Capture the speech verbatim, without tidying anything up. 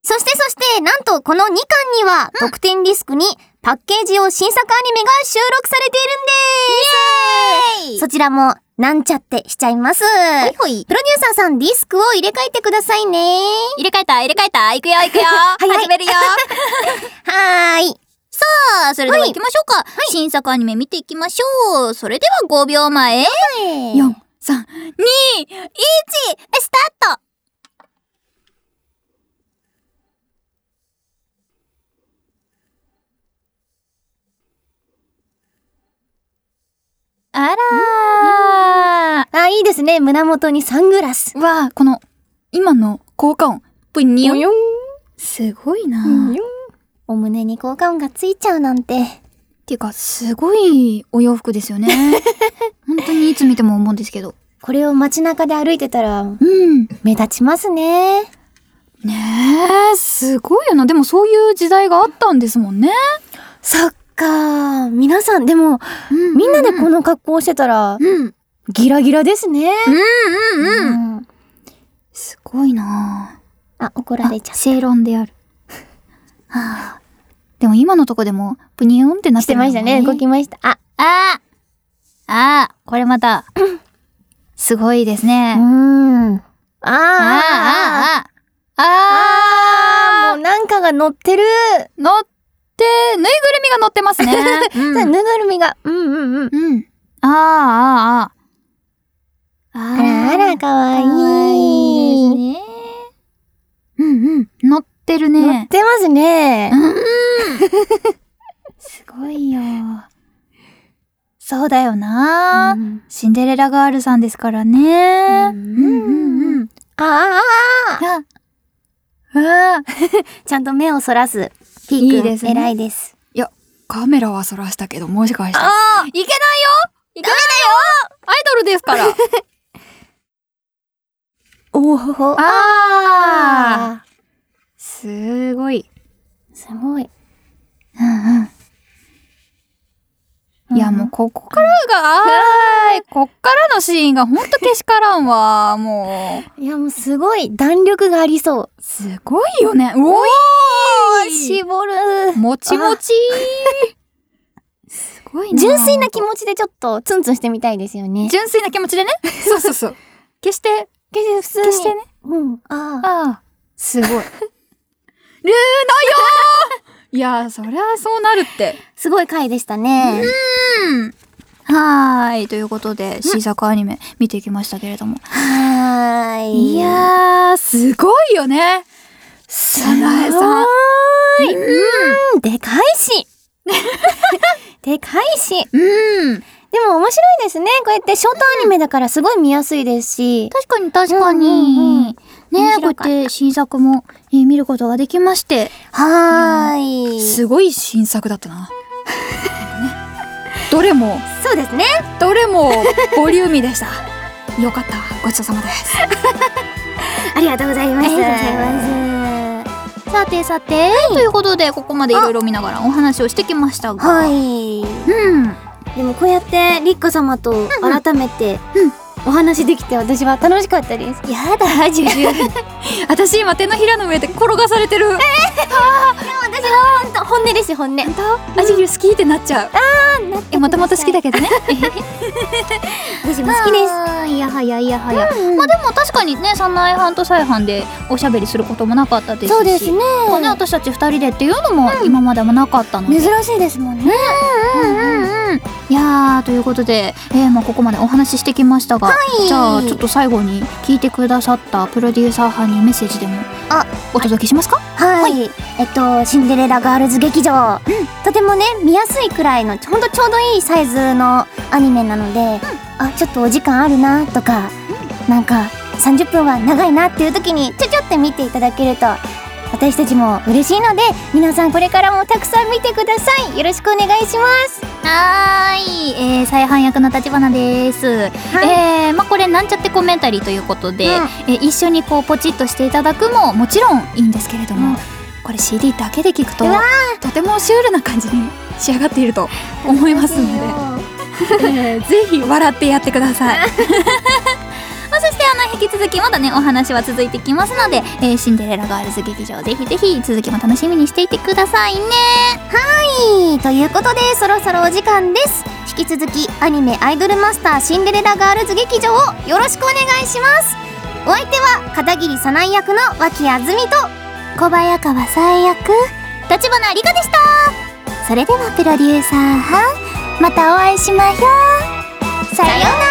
そしてそしてなんとこのにかんには、うん、特典ディスクにパッケージ用新作アニメが収録されているんです。イエーイ。そちらもなんちゃってしちゃいます。ほいほい。プロデューサーさんディスクを入れ替えてくださいね。 入れ替えた入れ替えたいくよいくよはい、はい、始めるよはーい。 さあ、それでは行きましょうか、はい、新作アニメ見ていきましょう。それではごびょうまえ、よん、さん、に、いち、スタート。あらー、 あ、いいですね。胸元にサングラス。 わあ、この今の効果音ぷにょん、すごいな。 お胸に効果音がついちゃうなんて。 っていうかすごいお洋服ですよね本当にいつ見ても思うんですけど、 これを街中で歩いてたら、うん、目立ちますね。 ねえ、すごいよな。でもそういう時代があったんですもんね。 そっか、皆さんでも、うんうんうん、みんなでこの格好をしてたら、うん、ギラギラですね。 うんうんうん、うん、すごいなあ。怒られちゃった。 正論であるはあ、でも今のとこでもプニューンってなってるの、ね、 してましたね。動きました。ああああ、これまたすごいですね。 うーん。あーあーあーあーあー、もうなんかが乗ってる。 乗ってぬいぐるみが乗ってますね、 うん、ぬいぐるみが、うんうんうんうん。 あーあーあーあーあらあら、かわいい。 かわいいですね。うんうん、乗ってるね。 乗ってますね。 うんすごいよ。そうだよな、うん、シンデレラガールさんですからね。うんうんうん。 ああああああちゃんと目をそらすピー君、いいですね。偉いです。 いや、カメラはそらしたけど、もしかしたら。ああ、いけないよ。いけないよ。アイドルですから。 おおほほ。ああ。すごい。 すごい。 うんうん。いや、もうここからが、あーい、こっからのシーンがほんとけしからんわ、もう。いや、もうすごい弾力がありそう。 すごいよね。うおい絞る。 もちもちすごいな。 純粋な気持ちでちょっとツンツンしてみたいですよね。 純粋な気持ちでね。そうそうそう。決して、 決して普通に。 決してね。 うん。ああ。 ああ。すごい。ルーノよーいや、そりゃそうなるって。 すごい回でしたね。 うん。はーい。ということで、新作アニメ見ていきましたけれども。 はーい。 いやー、すごいよね。 すごい。さん。うん。でかいし。でかいし。 うん。 でも面白いですね。こうやってショートアニメだからすごい見やすいですし。 確かに確かに。うんうんうん、ねえ、こうやって新作も、えー、見ることができまして。 はーい。 すごい新作だったな。ね、どれも。 そうですね。 どれもボリューミーでした。よかった。ごちそうさまです。 ありがとうございます。ありがとうございます。さてさて、はい、ということでここまでいろいろ見ながらお話をしてきましたが。 はい。うん。でもこうやってリッカ様と改めて、うんうん、お話できて私は楽しかったです。 やだ、ジュジュ私今手のひらの上で転がされてる。えー、 あー、私は本当本音ですよ、本音。 本当？あ、ジュジュ好きってなっちゃう。 あー、なってください。 え、もともと好きだけどね。 私も好きです。 いやはやいやはや、うん、まあでも確かにね、三内藩と再藩でおしゃべりすることもなかったですし、 そうですね。 まあね、私たち二人でっていうのも今までもなかったので、 珍しいですもんね。 うんうんうんうん。いやー、ということで、えー、まあここまでお話ししてきましたが、はい、じゃあちょっと最後に聞いてくださったプロデューサー班にメッセージでもお届けしますか？ はい、はい、えっとシンデレラガールズ劇場、うん、とてもね見やすいくらいのほんとちょうどいいサイズのアニメなので、うん、あ、ちょっとお時間あるなとか、うん、なんかさんじゅっぷんは長いなっていう時にちょちょって見ていただけると私たちも嬉しいので、皆さんこれからもたくさん見てください。よろしくお願いします。 はーい、えー、再販役の立花です、はい、えー、まあこれなんちゃってコメンタリーということで、うん、えー、一緒にこうポチッとしていただくももちろんいいんですけれども、うん、これ シーディー だけで聞くととてもシュールな感じに仕上がっていると思いますのでぜひ笑ってやってください。まあ、そそしてあの引き続きまだねお話は続いてきますので、えー、シンデレラガールズ劇場ぜひぜひ続きも楽しみにしていてくださいね。 はい、ということでそろそろお時間です。引き続きアニメアイドルマスターシンデレラガールズ劇場をよろしくお願いします。お相手は片桐早苗役の脇あずみと小早川さえ役立花理香でした。それではプロデューサーはまたお会いしましょう。さようなら。